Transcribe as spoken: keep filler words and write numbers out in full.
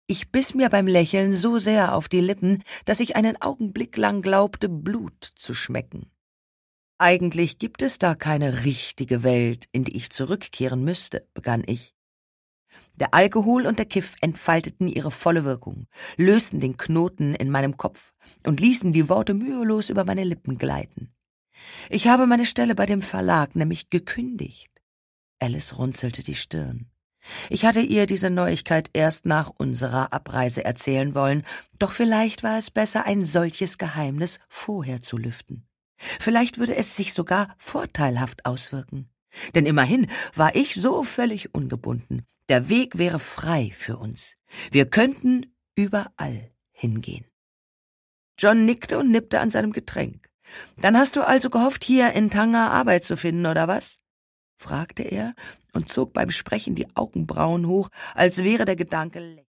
Ich biss mir beim Lächeln so sehr auf die Lippen, dass ich einen Augenblick lang glaubte, Blut zu schmecken. »Eigentlich gibt es da keine richtige Welt, in die ich zurückkehren müsste«, begann ich. Der Alkohol und der Kiff entfalteten ihre volle Wirkung, lösten den Knoten in meinem Kopf und ließen die Worte mühelos über meine Lippen gleiten. »Ich habe meine Stelle bei dem Verlag nämlich gekündigt.« Alice runzelte die Stirn. Ich hatte ihr diese Neuigkeit erst nach unserer Abreise erzählen wollen, doch vielleicht war es besser, ein solches Geheimnis vorher zu lüften. Vielleicht würde es sich sogar vorteilhaft auswirken. Denn immerhin war ich so völlig ungebunden. Der Weg wäre frei für uns. Wir könnten überall hingehen. John nickte und nippte an seinem Getränk. »Dann hast du also gehofft, hier in Tanger Arbeit zu finden, oder was?« fragte er und zog beim Sprechen die Augenbrauen hoch, als wäre der Gedanke